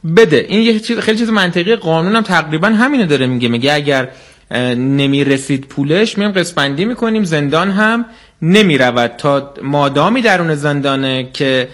بده. این یه چیز خیلی چیز منطقی، قانونم تقریبا همینو داره میگه اگر نمیرسید پولش میام قسط بندی میکنیم، زندان هم نمیرود تا مادامی درون زندانه که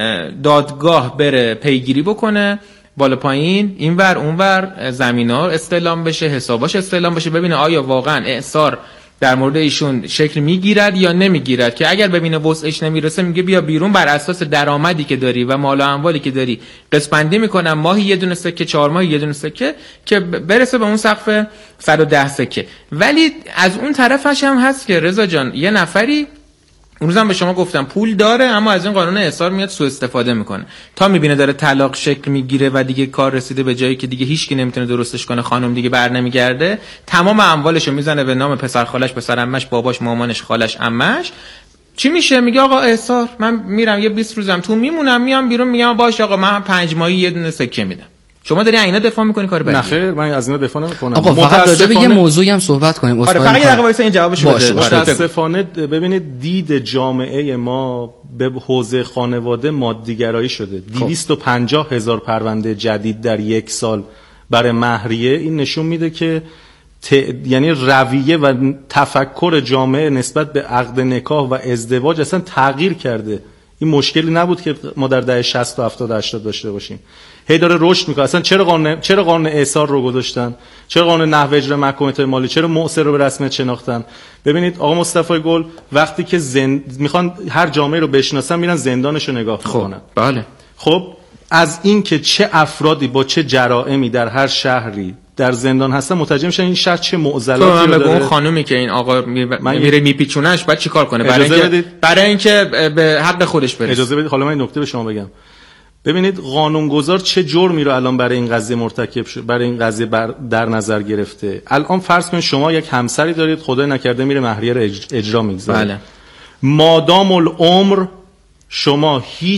دادگاه بره پیگیری بکنه بالا پایین اینور اونور، زمینا استعلام بشه، حساباش استعلام بشه، ببینه آیا واقعا اعصار در مورد ایشون شکل میگیرد یا نمیگیرد، که اگر ببینه وسعش نمیرسه میگه بیا بیرون، بر اساس درآمدی که داری و مال و اموالی که داری قسط بندی میکنم، ماهی یه دونه سکه، 4 ماهی یه دونه سکه، که برسه به اون سقف 110 سکه. ولی از اون طرفش هم هست که رضا جان یه نفری اون روزم به شما گفتم پول داره اما از این قانون اعصار میاد سوء استفاده میکنه، تا میبینه داره طلاق شکل میگیره و دیگه کار رسیده به جایی که دیگه هیچکی نمیتونه درستش کنه، خانم دیگه بر نمیگرده، تمام اموالشو میزنه به نام پسر خالش، پسر عمش، باباش، مامانش، خالش، عمش. چی میشه؟ میگه آقا اعصار، من میرم یه 20 روزم تو میمونم، میام بیرون میگم باش آقا من 5 ماهی یه دونه سکه میدم. شما داری اینا دفاع میکنی کار بدی؟ نه خیر، من از اینا دفاع نمیکنم. آقا فقط راجع به یه موضوعی هم صحبت کنیم. آره فقط یه دقیقه وایسا این جوابشو بده. متاسفانه ببینید دید جامعه ما به حوزه خانواده مادیگرایی شده. 250,000 پرونده جدید در یک سال برای مهریه، این نشون میده که یعنی رویه و تفکر جامعه نسبت به عقد نکاح و ازدواج اصلا تغییر کرده. این مشکلی نبود که ما در دهه 60 و 70 و 80 داشته باشیم. هی داره رشد میکنه. اصلا چرا قانون اعصار رو گذاشتن؟ چرا قانون نحو اجرای محکومیت مالی؟ چرا معصر رو به رسمیت شناختن؟ ببینید آقا مصطفی گل وقتی که میخوان هر جامعه رو بشناسن میرن زندانش رو نگاه میکنن. بله. خب از این که چه افرادی با چه جرائمی در هر شهری در زندان هستن متوجه میشن این شهر چه معضلاتی رو داره. اون خانومی که این آقا میره میپیچونش بعد چیکار کنه؟ برای اینکه به حق خودش برسه. اجازه بدید حالا من این نکته به شما بگم. ببینید قانونگذار چه جرمی رو الان برای این قضیه مرتکب شد، برای این قضیه در نظر گرفته. الان فرض کنید شما یک همسری دارید، خدای نکرده میره مهریه رو اجرا میگذاره. بله. مادام العمر شما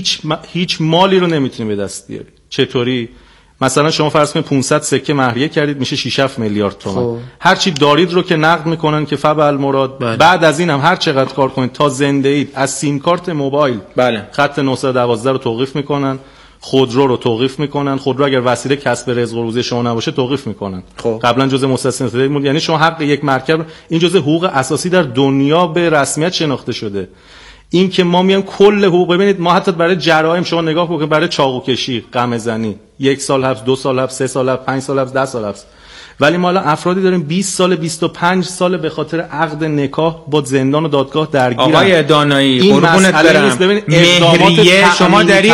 هیچ مالی رو نمیتونید به دست بیارید. چطوری؟ مثلا شما فرض کنید 500 سکه مهریه کردید میشه 6-7 میلیارد تومان. هر چی دارید رو که نقد میکنن که فبل مراد. بله. بعد از این هم هر چقدر کار کنید تا زنده اید از سیم کارت موبایل بله. خط 912 رو توقیف میکنن، خودرو رو توقیف میکنن. خودرو اگر وسیله کسب رزق و روزی شما نباشه توقیف میکنن. قبلا جزء مستثنیات بود، یعنی شما حق یک مرکب، این جزء حقوق اساسی در دنیا به رسمیت شناخته شده. این که ما میایم کل حقوق، ببینید ما حتی برای جرایم شما نگاه بکنید، برای چاقو کشی، قمع زنی 1 سال حبس، 2 سال حبس، 3 سال حبس، 5 سال حبس، 10 سال حبس. ولی ما الان افرادی داریم 20 سال 25 سال به خاطر عقد نکاح با زندان و دادگاه درگیرن. آقای دانایی قربونت برم، مهریه شما داری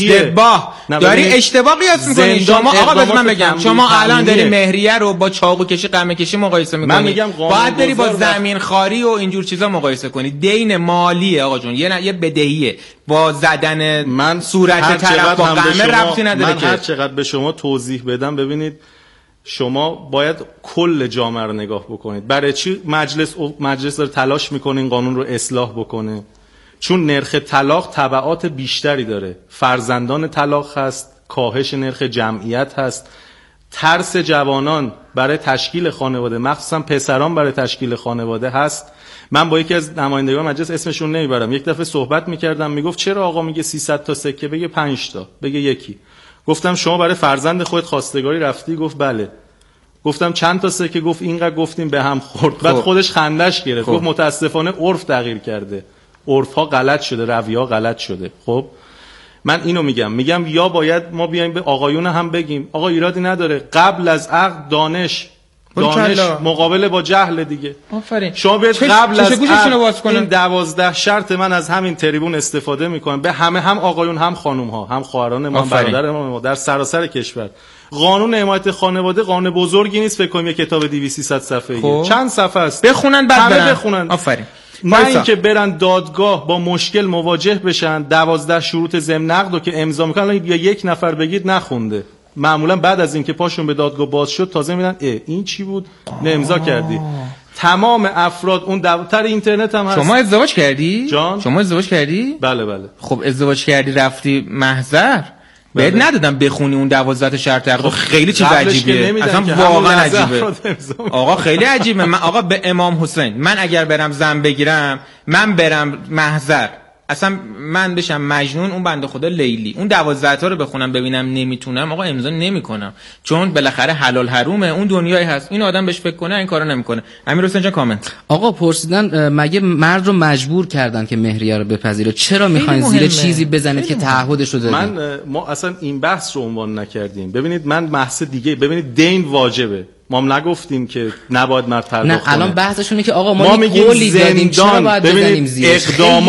اشتباه قیاس می‌کنی. شما آقا بذار من بگم، شما الان داری مهریه رو با چاقو کشی، قمع کشی مقایسه می‌کنی. باید بری با زمین خاری و اینجور چیزا مقایسه کنی. دین مالیه آقا جون، یه بدهیه. با زدن من صورت طرف با قمع ربطی نداره. من هر چقدر به شما توضیح بدم، ببینید شما باید کل جامعه رو نگاه بکنید. برای چی مجلس داره تلاش میکنه این قانون رو اصلاح بکنه؟ چون نرخ طلاق تبعات بیشتری داره. فرزندان طلاق هست، کاهش نرخ جمعیت هست، ترس جوانان برای تشکیل خانواده، مخصوصا پسران برای تشکیل خانواده هست. من با یکی از نمایندگان مجلس اسمشون نمیبرم، یک دفعه صحبت میکردم، میگفت چرا آقا میگه 300 تا سکه، بگه 5 تا، بگه یکی. گفتم شما برای فرزند خودت خواستگاری رفتی؟ گفت بله. گفتم چند تا سکه؟ گفت اینقدر. گفتیم به هم خورد. بعد خودش خندش گرفت. گفت متاسفانه عرف تغییر کرده، عرف ها غلط شده، رویه ها غلط شده. خب من اینو میگم یا باید ما بیایم به آقایون هم بگیم آقا ایرادی نداره، قبل از عقد دانش مقابله با جهل دیگه. آفرین. شما بیاید قبل از این 12 شرط من از همین تریبون استفاده میکنم به هم آقایون هم خانم ها هم خواهران ما برادر ما در سراسر کشور. قانون حمایت خانواده قانون بزرگی نیست، فکر کنم یه کتاب 200-300 صفحه‌ایه. چند صفحه است، بخونن بعد همه بخونن. آفرین. نه اینکه برن دادگاه با مشکل مواجه بشن، 12 شروط ضمن عقد رو که امضا میکنن یا یک نفر بگید نخونده. معمولا بعد از اینکه پاشون به دادگاه باز شد تازه میدن این چی بود؟ نه امضا کردی. تمام افراد اون دفتر اینترنت هم هست. شما ازدواج کردی؟ جان؟ شما ازدواج کردی؟ بله. خب ازدواج کردی رفتی محضر؟ بهت ندادم بخونی اون 12 تا شرط عقد؟ خیلی چیز عجیبیه اصلا، واقعا عجیبه آقا، خیلی عجیبه. من آقا به امام حسین، من اگر برم زن بگیرم، من برم محضر اصلا من بشم مجنون، اون بنده خدا لیلی، اون 12 تا رو بخونم ببینم نمیتونم، آقا امضا نمیکنم، چون بالاخره حلال حرومه، اون دنیایی هست این آدم بهش فکر کنه این کارو نمیکنه. امیر حسین جان کامنت. آقا پرسیدن مگه مرد رو مجبور کردن که مهریه رو بپذیره؟ چرا میخواین زیر چیزی بزنید که تعهدش رو دادین؟ ما اصلا این بحث رو عنوان نکردیم. ببینید من بحث دیگه، ببینید دین واجبه، ما هم نگفتیم که نباید مرد پرداخت کنه. نه الان بحثشونه که آقا ما قولی دادیم چرا باید بزنیم زیرش؟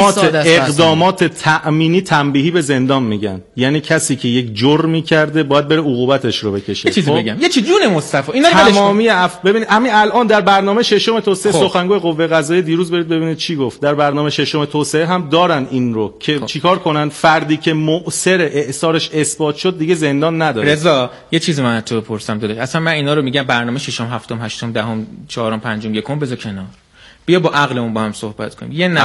اقدامات تأمینی تنبیهی به زندان میگن، یعنی کسی که یک جرمی کرده باید بره عقوبتش رو بکشه. یه چیزی بگم، یه چی جون مصطفی اینا رو تمامی ببینید همین الان در برنامه ششم توسعه سخنگوی قوه قضاییه دیروز برید ببینید چی گفت. در برنامه ششم توسعه هم دارن این رو که چیکار کنن فردی که مؤثر اعصارش اثبات شد دیگه زندان نداره. رضا یه چیزی من تو بپرسم داداش، اصلا من اینا رو میگم برنامه ششم هفتم هشتم دهم چهارم پنجم یکم بذار کنار، بیا با عقلمون با هم صحبت کنیم. یه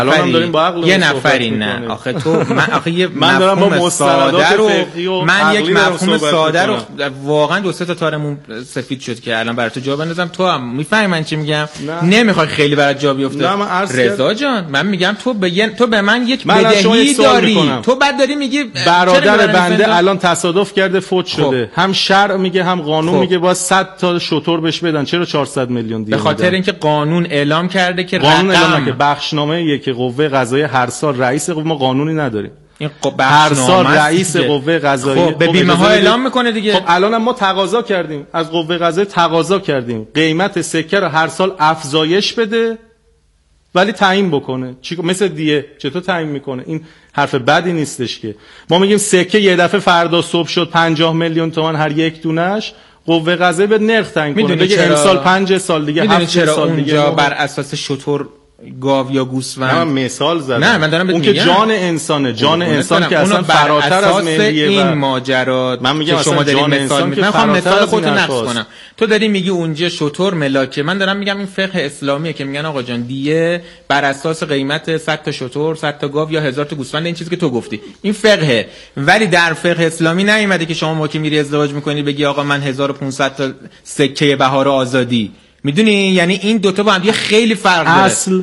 نفری نه آخه تو آخه یه من دارم با مستندات فقهی و من یک مفهوم ساده رو واقعا دو سه تا تارمون سفید شد که الان برات جواب بندازم، تو هم میفهمی من چی میگم، نمیخوای خیلی برات جا بیفته. رضا جان من میگم تو به من یک بدهی داری، تو بعد داری میگی برادر بنده الان تصادف کرده فوت شده، هم شرع میگه هم قانون میگه با 100 تا شتر بهش بدن، چرا 400 میلیون دیگه؟ به خاطر اینکه قانون اعلام کرده که قانون اعلام که بخشنامه یک قوه قضاییه هر سال رئیس قوه، ما قانونی نداریم. هر سال رئیس قوه قضاییه خب به بیمه ها اعلام میکنه دیگه. خب الان ما تقاضا کردیم از قوه قضاییه، تقاضا کردیم قیمت سکه رو هر سال افزایش بده ولی تعیین بکنه. مثل دیه چطور تعیین میکنه؟ این حرف بدی نیستش که ما میگیم سکه یه دفعه فردا صبح شد 50 میلیون تومان هر یک دونش، قوه قضاییه به نرخ تعیین کنه، بگه امسال 5 سال دیگه 7 سال دیگه. اونجا بر اساس شتر گاو یا گوسفند؟ من مثال زدم. نه من دارم اون که جان انسانه، جان انسان که اصلا فراتر از مهریه این ماجرا. من میگم شما دارید مثال میزنید، من خواهم مثال خودت نقض کنم. تو داری میگی اونجا شتر ملاکه، من دارم میگم این فقه اسلامیه که میگن آقا جان دیه بر اساس قیمت 100 تا شتر، 100 تا گاو یا 1000 تا گوسفند، این چیزی که تو گفتی این فقهه. ولی در فقه اسلامی نیومده که شما موقعی میری ازدواج میکنی بگی آقا من 1500 تا سکه بهار آزادی. میدونی یعنی این دوتا با هم دیگه خیلی فرق داره.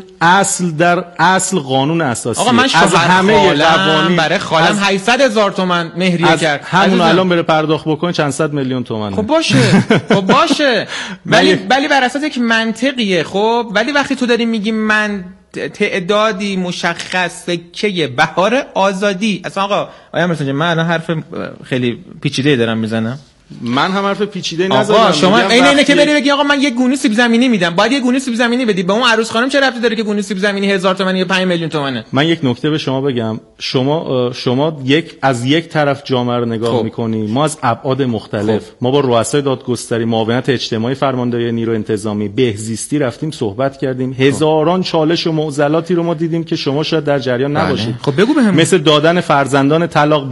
اصل قانون اساسی. آقا من از همه قوانین برای خالم 800,000 تومان مهریه کرد، همون الان بره پرداخت بکنه چند صد میلیون تومان. خب باشه ولی بر اساس یک منطقیه. خب ولی وقتی تو داری میگی من تعدادی مشخص سکه بهار آزادی، اصلا آقا آیا مثلا من الان حرف خیلی پیچیده دارم میزنم؟ من هم حرف پیچیده نزدم. آقا شما اینه که بری بگی آقا من یک گونه سیب زمینی میدم، باید یک گونه سیب زمینی بدی. به اون عروس خانم چه ربطی داره که گونه سیب زمینی 1000 تومانی یا 5 میلیون تومانه؟ من یک نکته به شما بگم، شما از یک طرف جامعه رو نگاه میکنی، ما از ابعاد مختلف ما با رؤسای دادگستری، معاونت اجتماعی، فرمانداری نیرو انتظامی، بهزیستی رفتیم صحبت کردیم، هزاران چالش و معضلاتی رو ما دیدیم که شما شاید در جریان نباشید. خب بگو بهم. مثل دادن فرزندان طلاق،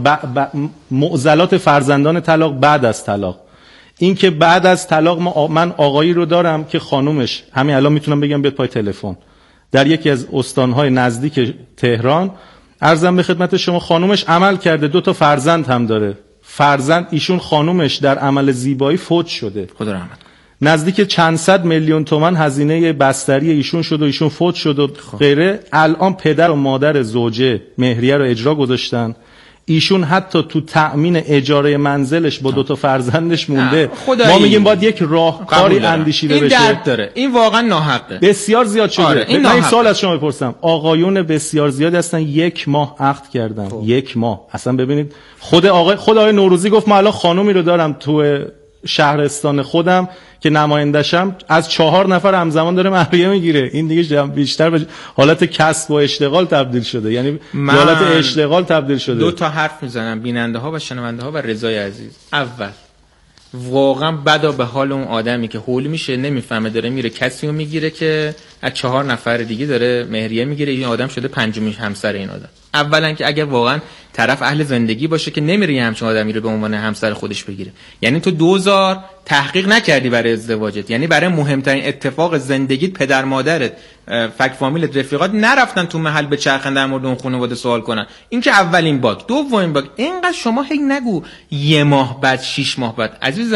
معضلات فرزندان طلاق بعد از طلاق. این که بعد از طلاق من آقایی رو دارم که خانومش همین الان میتونم بگم بیاد پای تلفن در یکی از استانهای نزدیک تهران، عرضم به خدمت شما خانومش عمل کرده، 2 تا فرزند هم داره. ایشون خانومش در عمل زیبایی فوت شده، خدا رحمت کنه، نزدیک چند صد میلیون تومان هزینه بستری ایشون شد و ایشون فوت شد و غیره. الان پدر و مادر زوجه مهریه رو اجرا گذاشتن، ایشون حتی تو تأمین اجاره منزلش با 2 تا فرزندش مونده. ما میگیم باید یک راهکاری اندیشیده بشه. این درد داره، این واقعا ناحقه، بسیار زیاد شده. من این سوال از شما بپرسم، آقایون بسیار زیاد هستن 1 ماه عقد کردن، 1 ماه. اصلا ببینید خود آقای نوروزی گفت من الان خانومی رو دارم تو شهرستان خودم که نمایندشم، از 4 نفر همزمان داره مهریه میگیره. این دیگه بیشتر به حالت کسب و اشتغال تبدیل شده، یعنی حالت اشتغال تبدیل شده. 2 تا حرف میزنم بیننده ها و شنونده ها و رضای عزیز. اول واقعا بدا به حال اون آدمی که هول میشه نمیفهمه داره میره کسی رو میگیره که از 4 نفر دیگه داره مهریه میگیره، این آدم شده 5مین همسر این آدم. اولا که اگر واقعا طرف اهل زندگی باشه که نمیره همچین آدمی رو به عنوان همسر خودش بگیره. یعنی تو 2000 تحقیق نکردی برای ازدواجت، یعنی برای مهمترین اتفاق زندگیت پدر مادرت، فک فامیلت، رفیقات نرفتن تو محل به چرخن در مورد اون خانواده سوال کنن. این که اولین باگ. دومین باگ، اینقدر شما هی نگو 1 ماه بعد 6 ماه بعد. عزیزم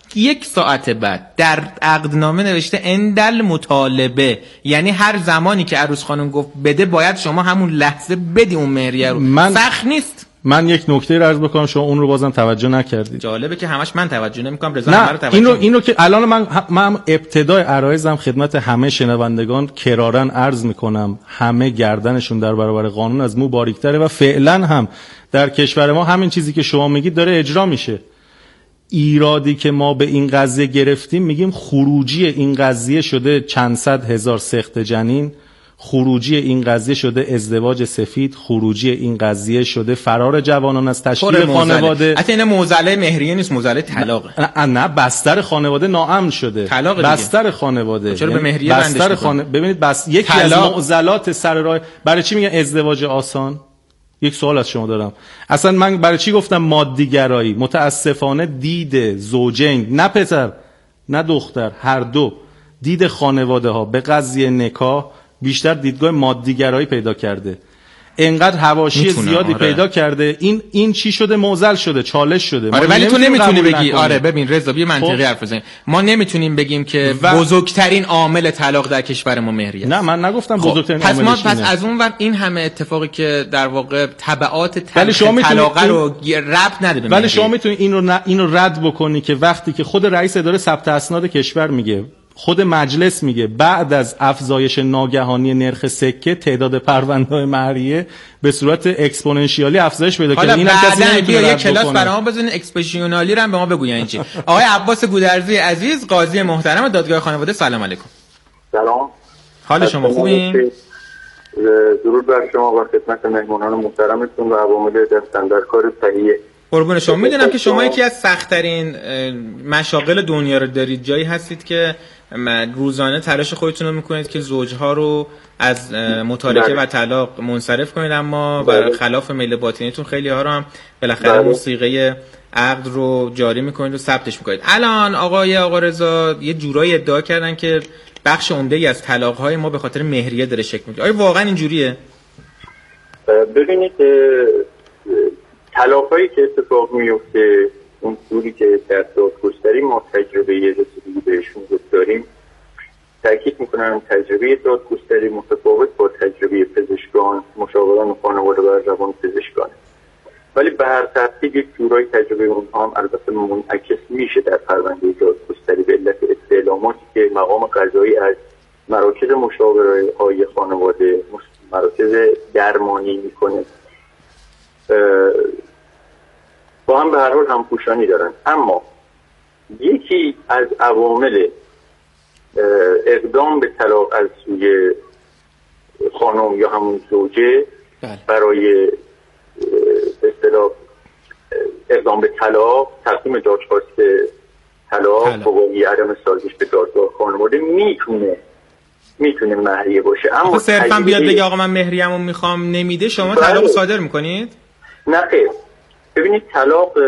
1 ساعت بعد در عقدنامه نوشته اندل مطالبه، یعنی هر زمانی که عروس خانم گفت بده باید شما همون لحظه بدی اون مهریه رو. سخت نیست؟ من یک نکته رو عرض بکنم، شما اون رو بازم توجه نکردید. جالبه که همش من توجه نمی‌کنم، رضا همه رو توجه. اینو که الان من ابتدای عرایزم خدمت همه شنوندگان کرارن عرض میکنم، همه گردنشون در برابر قانون از مو باریک‌تره و فعلا هم در کشور ما همین چیزی که شما میگید داره اجرا میشه. ایرادی که ما به این قضیه گرفتیم، میگیم خروجی این قضیه شده چند صد هزار سقط جنین، خروجی این قضیه شده ازدواج سفید، خروجی این قضیه شده فرار جوانان از تشکیل خانواده. حتی این موزله مهریه نیست، موزله طلاقه. نه بستر خانواده ناامن شده، بستر خانواده. چرا به مهریه بندش ببینید یکی از معضلات سر راه. برای چی میگن ازدواج آسان؟ یک سوال از شما دارم. اصلا من برای چی گفتم مادیگرایی؟ متاسفانه دید زوجین، نه پسر نه دختر، هر دو، دید خانواده ها به قضیه نکاح بیشتر دیدگاه مادیگرایی پیدا کرده، انقدر حواشی زیادی پیدا کرده. این چی شده؟ معضل شده، چالش شده. آره ولی تو نمیتونی بگی آره ببین رضا بی منطقی حرف بزنیم، ما نمیتونیم بگیم که بزرگترین عامل طلاق در کشور ما مهریه است. نه من نگفتم بزرگترین عاملش. پس از اون ور این همه اتفاقی که در واقع تبعات طلاق رو ربط نده به مهریه. ولی شما میتونی اینو رد بکنی که وقتی که خود رئیس اداره ثبت اسناد کشور میگه، خود مجلس میگه بعد از افزایش ناگهانی نرخ سکه تعداد پرونده‌های مهریه به صورت اکسپوننشیالی افزایش پیدا کرده. اینا کسی نمیتونه یک کلاس برام بزنین اکسپوننشیالی رو هم به ما بگوین چی. آقای عباس گودرزی عزیز، قاضی محترم دادگاه خانواده، سلام علیکم. سلام. حال شما خوبین؟ درود بر شما و خدمت مهمانان محترمتون و عوامل دستن در کار صحیح. قربون شما. میدونم که شما یکی از سخت‌ترین مشاغل دنیا رو دارید، جایی هستید که روزانه تلاش خودتون رو میکنید که زوجها رو از متارکه و طلاق منصرف کنید، اما برخلاف میل باطنیتون خیلی ها رو هم بالاخره موسیقی عقد رو جاری میکنید و ثبتش میکنید. الان آقا رضا یه جورایی ادعا کردن که بخش عمده‌ای از طلاق‌های ما به خاطر مهریه داره شکل میگیره. آیا واقعا اینجوریه؟ ببینید طلاق‌هایی که اتفاق میفته، اون جوری که در دادگستری ما تجربه رسیدگی بهشون داریم، تاکید میکنم تجربه دادگستری متفاوت با تجربه پزشکان، مشاوران خانواده و روان پزشکان، ولی به هر ترتیب یک جورای تجربه اونها هم البته منعکس میشه در پرونده دادگستری به علت استعلاماتی که مقام قضایی از مراکز مشاوره‌های خانواده، مراکز درمانی میکنه، با هم به هر حال همپوشانی دارن. اما یکی از عوامل اقدام به طلاق از سوی خانم یا همون زوجه برای اصطلاح اقدام به طلاق، تقدیم دادخواست طلاق، گواهی عدم سازش به دادگاه خانواده میتونه مهریه باشه. اما صرفا بیاد بگه آقا من مهریه‌مو میخوام نمیده، شما طلاق صادر میکنید؟ نه خیر. ببینید طلاق،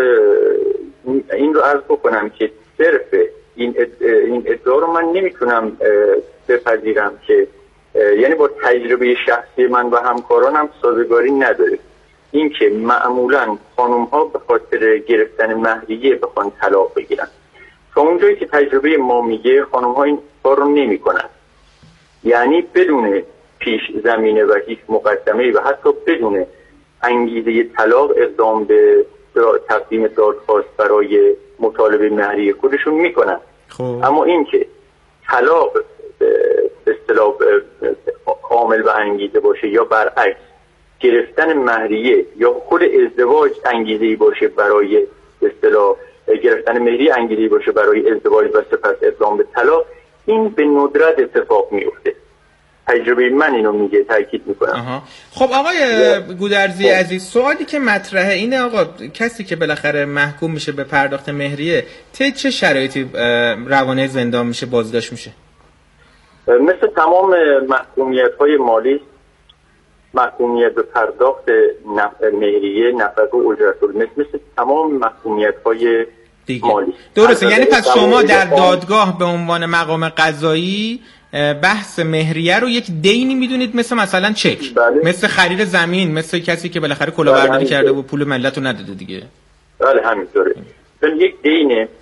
این رو عرض بکنم که صرف این ادعا رو من نمیتونم بپذیرم که یعنی با تجربه شخصی من و همکارانم سازگاری نداره. این که معمولا خانم ها به خاطر گرفتن مهریه بخوان طلاق بگیرن، تا اونجایی که تجربه ما میگه خانم ها این کار رو نمی کنن، یعنی بدون پیش زمینه و هیچ مقدمه و حتی بدون انگیزه طلاق اقدام به تقدیم دادخواست برای مطالبه مهریه خودشون میکنن. اما این که طلاق به اصطلاح عامل و انگیزه باشه یا برعکس گرفتن مهریه یا خود ازدواج انگیزه‌ای باشه برای به اصطلاح گرفتن مهریه انگیزه‌ای باشه برای ازدواج و سپس اقدام به طلاق، این به ندرت اتفاق میفته. تجربه من اینو میگه، تاکید میکنم. خب آقای گودرزی عزیز، سوالی که مطرحه اینه آقا، کسی که بالاخره محکوم میشه به پرداخت مهریه طی چه شرایطی روانه زندان میشه، بازداشت میشه؟ مثل تمام محکومیت‌های مالی، محکومیت به پرداخت مهریه، نفقه و اجرت مثل تمام محکومیت‌های مالی. درسته، یعنی پس شما در دادگاه به عنوان مقام قضایی بحث مهریه رو یک دینی میدونید، مثلا چک، بله. مثل خرید زمین، مثل کسی که بالاخره کلاهبرداری کرده و پول ملت رو نداده دیگه. بله همینطوره. یک دینه که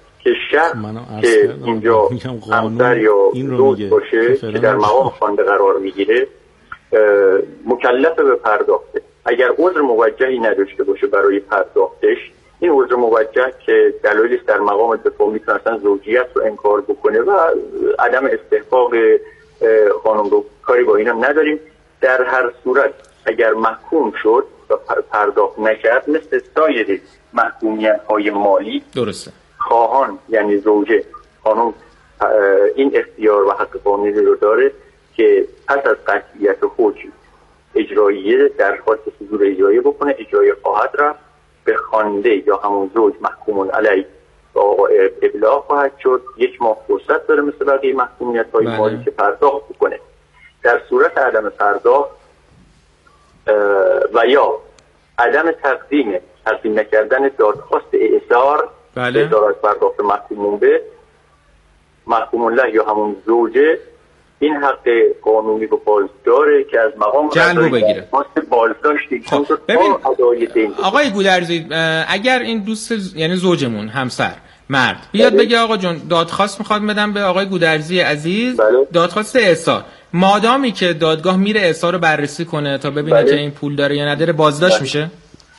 شخص که اینجا همسر یا دوست باشه که در مقام خوانده قرار میگیره مکلف به پرداخته. اگر عذر موجهی نداشته باشه برای پرداختش، این عذر موجه که دلایلش در مقام دفاع میتونه اصلا زوجیت رو انکار بکنه و عدم استحقاق خانم رو کاری با اینم نداریم. در هر صورت اگر محکوم شد و پرداخت نکرد، مثل سایر محکومیت های مالی، درسته، خواهان یعنی زوجه خانم این اختیار و حق قانونی رو داره که پس از قطعیت حکم اجراییه درخواست صدور اجراییه بکنه. اجراییه خواهد رفت به خوانده یا همون زوج محکوم علیه ابلاغ خواهد شد. 1 ماه فرصت داره مثل بقیه محکومیت های مالی که پرداخت بکنه. در صورت عدم پرداخت و یا عدم تقدیم نکردن دادخواست اعصار به ادارت پرداخت محکوم الله یا همون زوجه، این حق قانونی رو باز داره که از مقام جلب بگیره. بازداشتی. ببین آقای گودرزی، اگر این دوست یعنی زوجمون همسر مرد بیاد بگه آقا جون دادخواست میخواد بدم به آقای گودرزی عزیز، دادخواست اعصار، مادامی که دادگاه میره اعصار رو بررسی کنه تا ببینه که این پول داره یا نداره، بازداشت میشه؟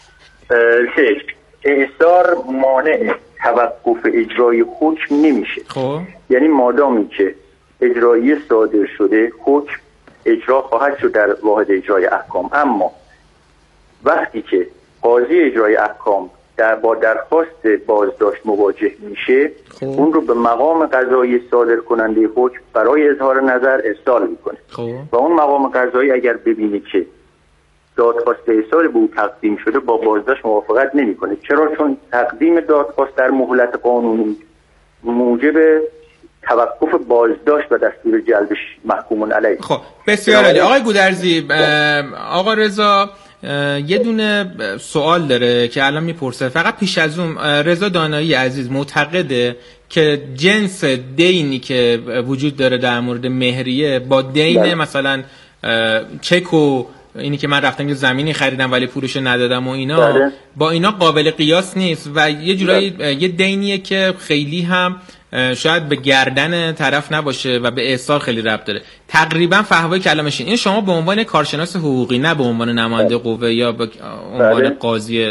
اعصار مانع توقف اجرای حکم نمیشه. خب یعنی مادامی که اجرایی صادر شده، حکم اجرا خواهد شد در واحد اجرای احکام. اما وقتی که قاضی اجرای احکام با درخواست بازداشت مواجه میشه، اون رو به مقام قضایی صادر کننده حکم برای اظهار نظر ارسال میکنه. و اون مقام قضایی اگر ببینه که دادخواست ارسال به او تقدیم شده، با بازداشت موافقت نمیکنه. چرا؟ چون تقدیم دادخواست در مهلت قانونی موجب توقف بازداشت و دستور جلبش محکوم علیه. خب بسیار عالی. آقای گودرزی، آقا رضا یه دونه سوال داره که الان میپرسه. فقط پیش از اون رضا دانایی عزیز معتقده که جنس دینی که وجود داره در مورد مهریه با دین مثلا چک و اینی که من رفتم یه زمینی خریدم ولی پولشو ندادم و اینا، با اینا قابل قیاس نیست و یه جورایی یه دینیه که خیلی هم شاید به گردن طرف نباشه و به احصار خیلی ربط داره. تقریبا فهوای کلامش این شما به عنوان کارشناس حقوقی، نه به عنوان نماینده قوه یا به عنوان قاضی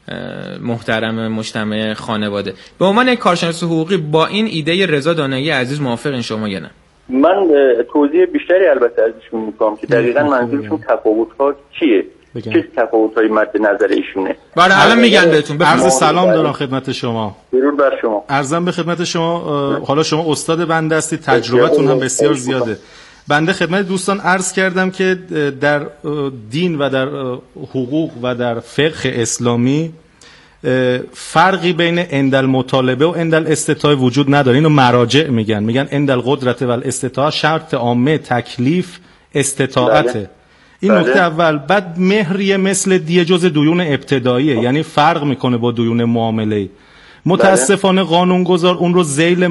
محترم مجتمع خانواده، به عنوان کارشناس حقوقی با این ایده رضا دانایی عزیز موافقین شما یا نه؟ من توضیح بیشتری البته ازشون میکنم که دقیقاً منظورشون تفاوت‌ها چیه، چه تفاوت‌هایی مد نظر ایشونه. برای الان میگن بهتون. عرض سلام دارم خدمت شما. درود بر شما. عرضم به خدمت شما، حالا شما استاد بنده هستید، تجربتون هم بسیار زیاده. بنده خدمت دوستان عرض کردم که در دین و در حقوق و در فقه اسلامی فرقی بین عند المطالبه و عند الاستطاعه وجود نداره. اینو مراجع میگن عند القدرت و الاستطاعه شرط عامه تکلیف استطاعته. این نکته اول. بعد مهریه مثل دیه جز دیون ابتداییه، یعنی فرق میکنه با دیون معامله‌ای. متاسفانه قانونگذار اون رو ذیل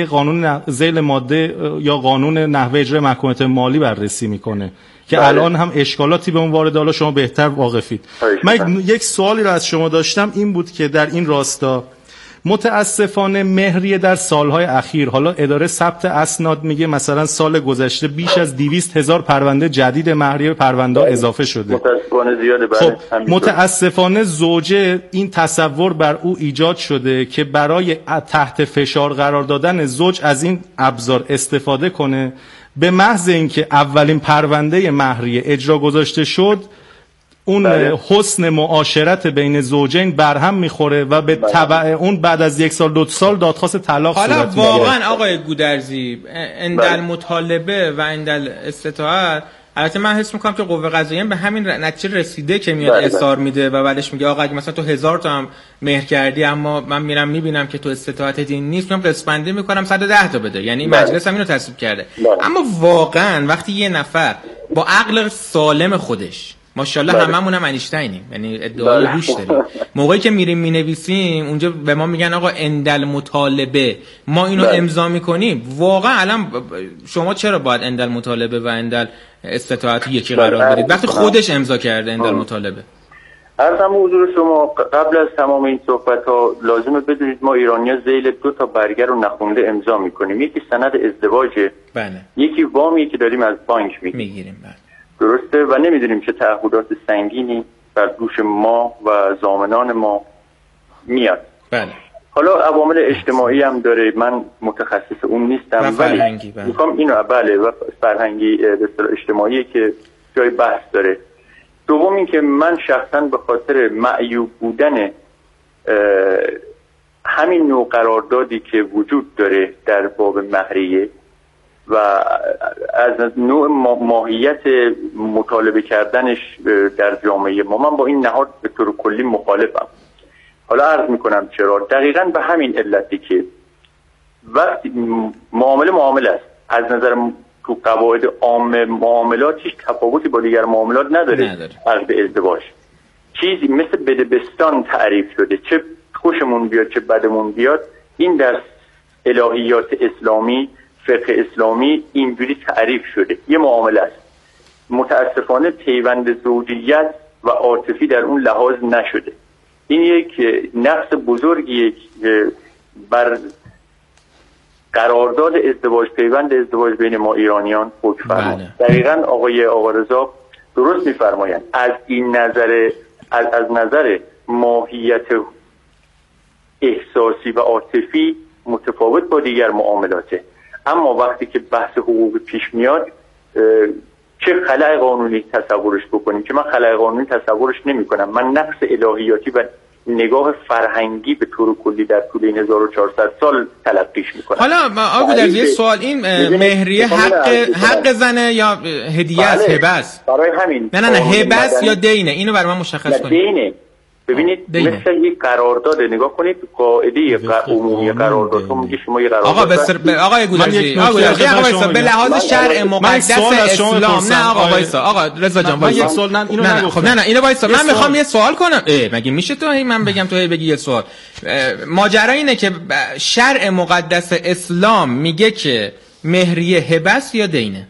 ماده یا قانون نحوه اجرای محکومیت مالی بررسی میکنه که الان هم اشکالاتی به اون وارد، حالا شما بهتر واقفید. من یک سوالی رو از شما داشتم، این بود که در این راستا متاسفانه مهریه در سالهای اخیر، حالا اداره ثبت اسناد میگه مثلا سال گذشته بیش از 200,000 پرونده جدید مهریه پرونده اضافه شده. متاسفانه زیاده. خب متاسفانه زوجه این تصور بر او ایجاد شده که برای تحت فشار قرار دادن زوج از این ابزار استفاده کنه. به محض اینکه اولین پرونده مهریه اجرا گذاشته شد، اون حسن معاشرت بین زوجین برهم میخوره و به تبع اون بعد از 1 سال 2 سال دادخواست طلاق صورت میگیره. حالا واقعا آقای گودرزی عند المطالبه و عند الاستطاعت، البته من حس میکنم که قوه قضاییه به همین نتیجه رسیده که میاد احضار میده و بعدش میگه آقا اگه مثلا تو 1000 تا هم مهر کردی اما من میرم میبینم که تو استطاعتت این نیست، میام قسمت‌بندی میکنم 110 تا بده. یعنی مجلس هم اینو تصویب کرده. اما واقعا وقتی یه نفر با عقل سالم خودش، ماشاءالله هممون هم انیشتینیم، یعنی ادعای هوش داریم، موقعی که میریم مینویسیم اونجا به ما میگن آقا اندل مطالبه ما اینو امضا میکنیم، واقعا الان شما چرا باید اندل مطالبه و اندل استطاعت یکی قرار بدید وقتی خودش امضا کرده اندل مطالبه؟ عرضم حضور شما قبل از تمام این صحبت ها لازمه بدونید ما ایرانی‌ها ذیل 2 تا برگه رو نخونده امضا میکنیم. یکی سند ازدواجه، بله. یکی وامی که داریم از بانک میگیریم. بله. درسته و نمیدونیم چه تعهدات سنگینی بر دوش ما و ضامنان ما میاد. بله. حالا عوامل اجتماعی هم داره، من متخصص اون نیستم ولی میخوام اینو بله و فرهنگی به اصطلاح اجتماعی که جای بحث داره. دوم این که من شخصا به خاطر معیوب بودن همین نوع قراردادی که وجود داره در باب مهریه و از نوع ماهیت مطالبه کردنش در جامعه ما، من با این نهاد به طور کلی مخالفم. حالا عرض میکنم چرا. دقیقاً به همین علتی که وقتی معامله است، از نظر تو قواعد عام معاملات هیچ تفاوتی با دیگر معاملات نداره. عقد ازدواج چیزی مثل بدبستان تعریف شده، چه خوشمون بیاد چه بدمون بیاد، این در الهیات اسلامی، فقه اسلامی اینجوری تعریف شده. یه معامله است. متاسفانه پیوند زوجیت و عاطفی در اون لحاظ نشده. این یک نقص بزرگیه بر قرارداد ازدواج، پیوند ازدواج بین ما ایرانیان حکم فرماست. دقیقاً آقا رضا درست می‌فرمایند. از این نظر از نظر ماهیت احساسی و عاطفی متفاوت با دیگر معاملاته. اما وقتی که بحث حقوق پیش میاد، چه خلأ قانونی تصورش بکنیم که من خلأ قانونی تصورش نمی‌کنم. من نقص الهیاتی و نگاه فرهنگی به طور کلی در طول این 1400 سال تلقیش میکنم. حالا آقا در یه سوال، این مهریه حق زنه یا هدیه است، هبه است؟ برای همین نه هبه است یا دینه؟ اینو برای من مشخص کنید. دینه. ببینید مثل یک قرارداد، نگاه کنید قاعده عمومی قرارداد تو میگه شما یه قرارداد آقای گودرزی به لحاظ شرع مقدس اسلام. نه آقا وایسا، آقا رضا جان وایسا. یک سوال نه اینو وایسا، من میخوام یه سوال کنم. مگه میشه تو من بگم تو بگی یه سوال؟ ماجرا اینه که شرع مقدس اسلام میگه که مهریه هبه است یا دینه؟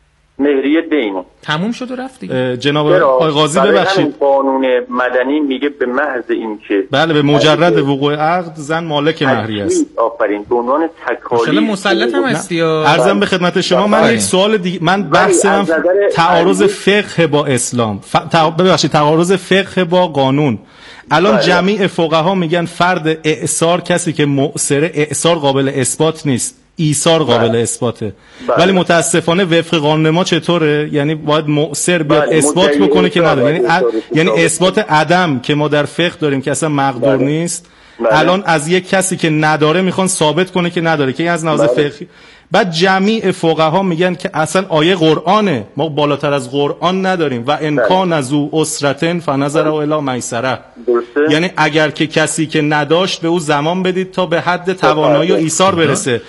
مهریه دینه. تموم شد و رفت دیگه. جناب آقای قاضی ببخشید، قانون مدنی میگه به محض اینکه بله به مجرد وقوع عقد زن مالک مهریه است. آفرین. به عنوان تکالیف مسلط هم هستی. عرضم به خدمت شما من یک سوال دیگه، من بحثم تعارض فقه با اسلام، ببخشید تعارض فقه با قانون. الان جمیع فقها میگن فرد اعصار، کسی که مؤثر، اعصار قابل اثبات نیست، ایثار قابل اثباته. ولی متاسفانه وفق قانون ما چطوره؟ یعنی باید مؤثر بیاد اثبات بکنه که نداره. یعنی اثبات عدم که ما در فقه داریم که اصلا مقدور نیست، الان از یک کسی که نداره میخوان ثابت کنه که نداره، که این از لحاظ فقهی. بعد جمیع فقها میگن که اصلا آیه قرآنه، ما بالاتر از قرآن نداریم. و امکان از او اسرتن فنظر الی میسره، یعنی اگر که کسی که نداشت به او زمان بدید تا به حد توانایی و ایثار برسه.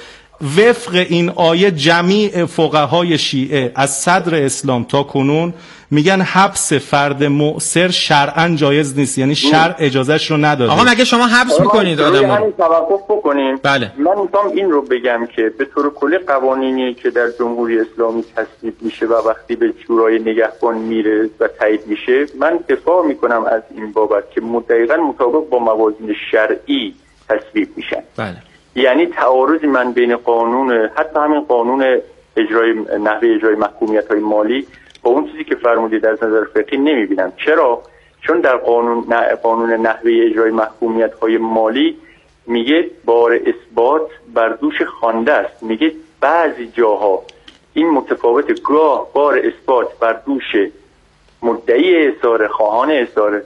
وفق این آیه جمیع فقهای شیعه از صدر اسلام تا کنون میگن حبس فرد مؤثر شرعاً جایز نیست، یعنی شرع اجازهش رو نداده. آقا مگه شما حبس میکنید آدمو؟ همین توقف بکنیم. بله. من میخوام این رو بگم که به طور کلی قوانینی که در جمهوری اسلامی تصویب میشه و وقتی به شورای نگهبان میره و تایید میشه، من دفاع میکنم از این بابت که دقیقاً مطابق با موازین شرعی تصویب میشن. بله. یعنی تعارضی من بین قانون، حتی همین قانون نحوه اجرای محکومیت‌های مالی با اون چیزی که فرمودید از نظر فقهی نمیبینم. چرا؟ چون در قانون نحوه اجرای محکومیت‌های مالی میگه بار اثبات بر دوش خوانده است. میگه بعضی جاها این متفاوت، گاه بار اثبات بر دوش مدعی اعصار، خواهان اعصار،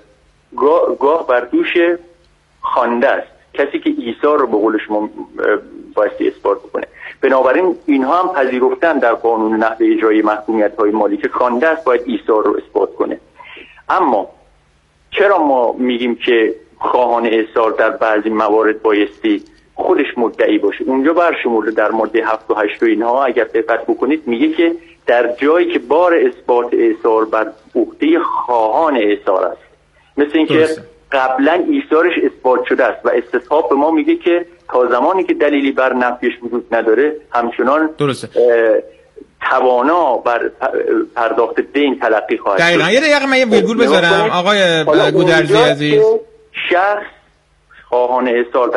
گاه بر دوش خوانده است، کسی که ایثار رو به قول شما بایستی اثبات بکنه. بنابراین اینها هم پذیرفتن در قانون نحوه اجرای محکومیت‌های مالی که خوانده است باید ایثار رو اثبات کنه. اما چرا ما میگیم که خواهان ایثار در بعضی موارد بایستی خودش مدعی باشه؟ اونجا برشمرده در ماده 7 و 8 و اینها اگر دقت بکنید میگه که در جایی که بار اثبات ایثار بر عهده خواهان ایثار است، مثل اینکه قبلا ایثارش اثبات شده است و استصحاب به ما میگه که تا زمانی که دلیلی بر نفیش وجود نداره همچنان توانا بر پرداخت دین تلقی خواهد شد. دقیقاً. یه دقیقه من یه ویرگول بذارم آقای گودرزی عزیز. شخص خواهان احضار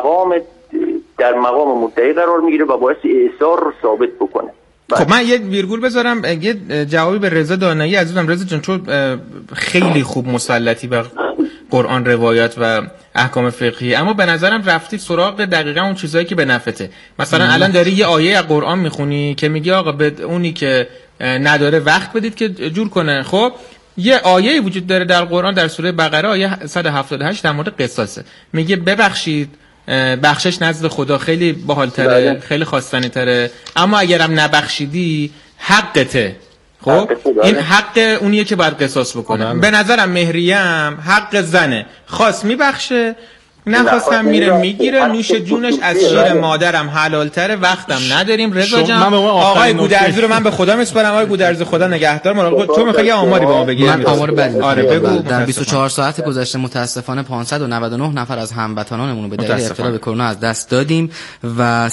در مقام مدعی قرار میگیره و باعث احضار رو ثابت بکنه. خب من یه ویرگول بذارم، یه جوابی به رضا دانایی عزیزم. رضا جان تو خیلی خوب مسلطی به قرآن، روایات و احکام فقهی، اما به نظرم رفتی سراغ دقیقاً اون چیزایی که به نفعته. مثلا الان داری یه آیه از قرآن میخونی که میگه آقا به اونی که نداره وقت بدید که جور کنه. خب یه آیه‌ای وجود داره در قرآن در سوره بقره آیه 178 در مورد قصاصه، میگه ببخشید، بخشش نزد خدا خیلی باحال‌تره، خیلی خواستنی‌تره، اما اگرم نبخشیدی حقته. خب این حق اونیه که باید قصاص بکنه. به نظرم مهریه هم حق زنه، خواست میبخشه، نخواست هم میره میگیره، نوش جونش از شیر مادرم حلال‌تره، وقتم نداریم. رضا جان آقای گودرزی رو من به خدا میسپارم. آقای گودرزی خدا نگهدار. مراقب تو میخوای آماری به ما بگی؟ من آمار بدی. آره بگو. در 24 ساعت گذشته متاسفانه 599 نفر از هموطنانمون رو به دلیل ابتلا به کرونا از دست دادیم و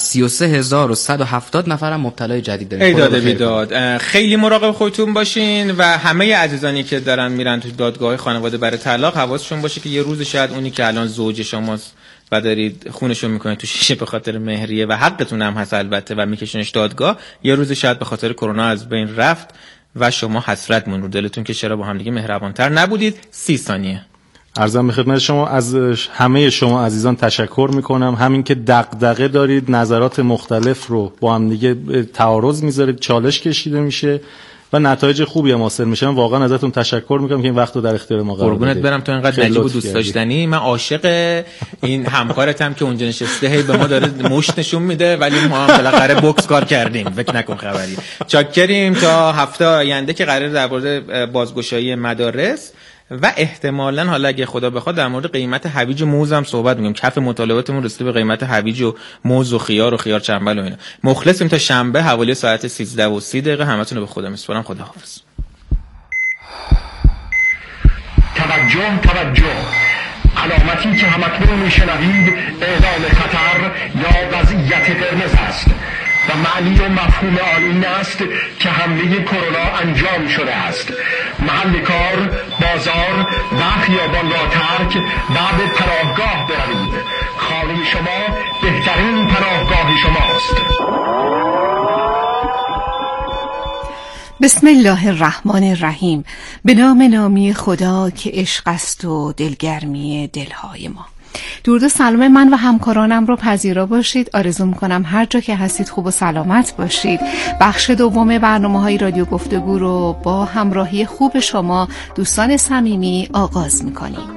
33170 نفر هم مبتلای جدید داریم. ای داده بیداد. خیلی مراقب خودتون باشین و همه عزیزانی که دارن میرن تو دادگاه خانواده برای طلاق حواسشون باشه که یه روز شاید اونی که الان زوج شماست و دارید خونشو میکنید تو شیشه به خاطر مهریه و حقتون هم هست البته و میکشونش دادگاه، یه روز شاید به خاطر کرونا از بین رفت و شما حسرت مون رو دلتون که چرا با هم دیگه مهربانتر نبودید. 30 ثانیه. عرضم به خدمت شما از همه شما عزیزان تشکر میکنم. همین که دغدغه دارید، نظرات مختلف رو با هم دیگه تعارض میذارید، چالش کشیده میشه و نتایج خوبی هم حاصل میشه. من واقعا ازتون تشکر میکنم که این وقت رو در اختیار ما قرار دادید. قربونت برم، تو اینقدر نجیب و دوست داشتنی. من عاشق این همکارتم که اونجا نشسته هی به ما داره مشت نشون میده، ولی ما هم بالاخره بوکس کار کردیم، فکر نکن خبری. چاکریم تا هفته آینده که قراره در مورد بازگشایی مدارس و احتمالاً حالا اگه خدا بخواد در مورد قیمت هویج و موز هم صحبت می‌کنیم. کف مطالباتمون رسیده به قیمت هویج و موز و خیار و خیار چنبل و اینا. مخلصیم تا شنبه حوالی ساعت 13:30 همتون رو به خدا میسپارم. خداحافظ. توجه علامتی که همکنون میشنوید اعلام خطر یا وضعیت قرمز است و معنی و مفهوم آن این است که حمله کرونا انجام شده است. محل کار، بازار و خیابان را ترک و به پناهگاه بروید. خانه شما بهترین پناهگاه شماست. بسم الله الرحمن الرحیم. به نام نامی خدا که عشق است و دلگرمی دلهای ما. درود و سلام من و همکارانم رو پذیرا باشید. آرزو میکنم هر جا که هستید خوب و سلامت باشید. بخش دوم برنامه‌های رادیو گفتگو رو با همراهی خوب شما دوستان صمیمی آغاز میکنیم.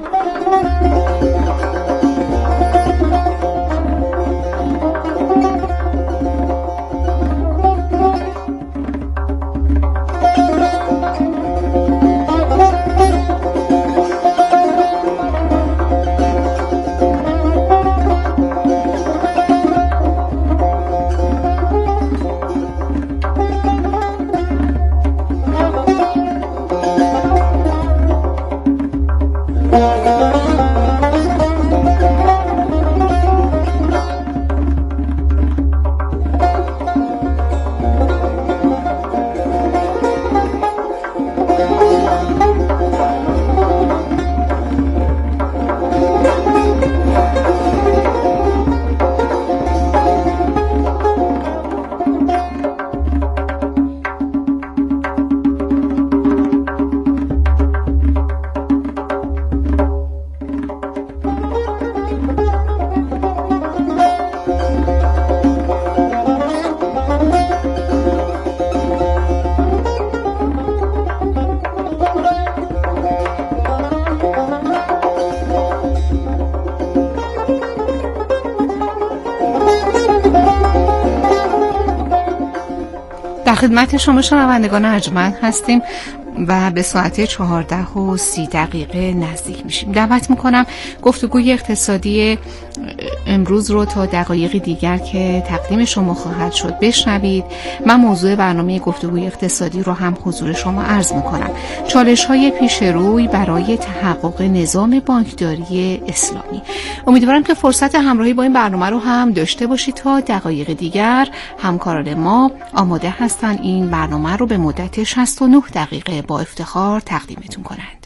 خدمت شما شنوندگان ارجمند هستیم. و به ساعت 14:30 نزدیک میشیم. دعوت میکنم گفتگوی اقتصادی امروز رو تا دقایقی دیگر که تقدیم شما خواهد شد بشنوید. من موضوع برنامه گفتگوی اقتصادی رو هم حضور شما عرض میکنم. چالش‌های پیش روی برای تحقق نظام بانکداری اسلامی. امیدوارم که فرصت همراهی با این برنامه رو هم داشته باشید. تا دقایق دیگر همکاران ما آماده هستن این برنامه رو به مدت 69 دقیقه با افتخار تقدیمتون کنند.